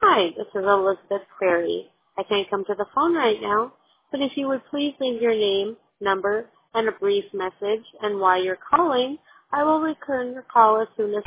Hi, this is Elizabeth Query. I can't come to the phone right now, but if you would please leave your name, number, and a brief message and why you're calling, I will return your call as soon as